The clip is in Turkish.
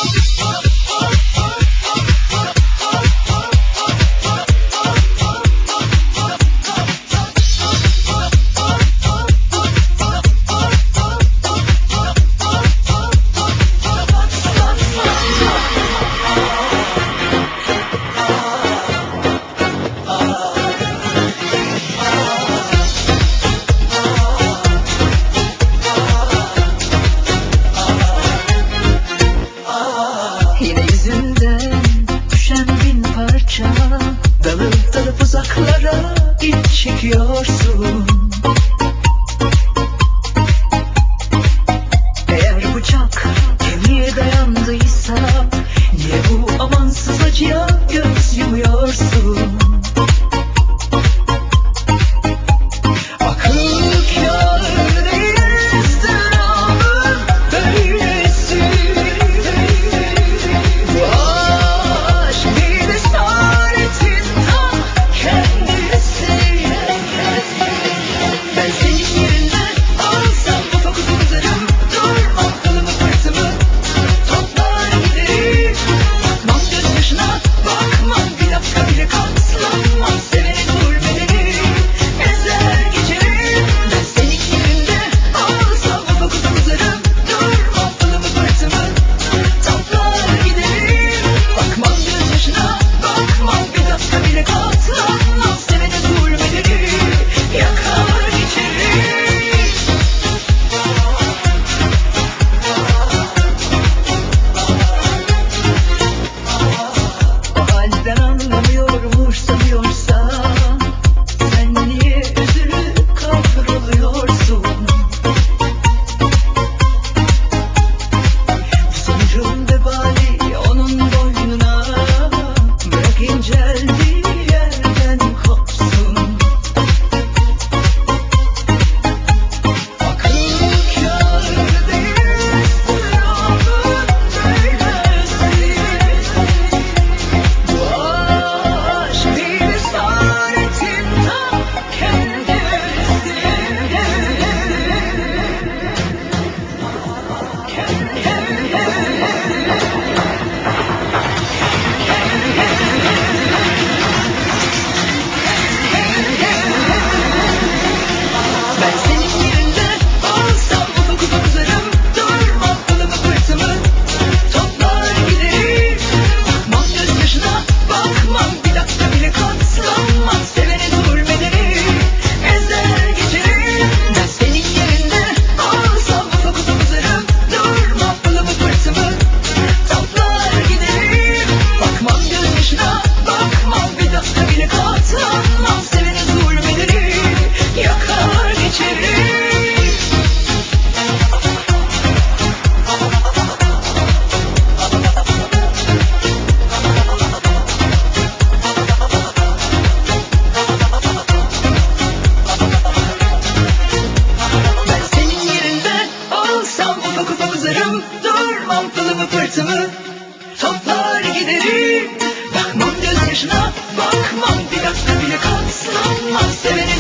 Yine yüzünden düşen bin parça, dalıp dalıp uzaklara iç çekiyorsun. Eğer bıçak kemiğe dayandıysa, niye bu amansız acıya göz yumuyorsun? Akıl kâr değil ızdırabın böylesi. Bu aşk bir esaretin ta kendisi. Ben senin yerinde alsam ufak ufak uzarım, durmam kılımı pırtımı toplar giderim. Bakmam gözyaşına, bakmam bir dakika bile katlanmam sevenin zulmederim, ezer geçerim. Ben senin yerinde alsam ufak ufak uzarım, durmam kılımı pırtımı toplar giderim. Bakmam gözyaşına, bakmam bir dakika bile katlanmam sevenin zulmederim, yakar geçerim. O halden anlamıyormuş sanıyorsa, sen niye üzülüp kahroluyorsun? Bu sanırım vebali onun boynuna, bırak inceldiği yerden kopsun. Akıl kâr değil ızdırabın böylesi. Bu aşk bir esaretin ta kendisi. Ben senin yerinde olsam ufak ufak uzarım, durmam kılımı pırtımı toplar giderim. Bakmam gözyaşına, bakmam bir dakika bile katlanmam sevene zulmederim, ezer geçerim. Ben senin yerinde olsam ufak ufak uzarım, durmam kılımı pırtımı toplar giderim. Bakmam gözyaşına, bakmam bir dakika bile katlanmam sevene zulmederim, yakar geçerim. Ben senin yerinde olsam ufak ufak uzarım, durmam kılımı pırtımı toplar giderim. Bakmam gözyaşına, bakmam bir dakika bile katlanmam sevene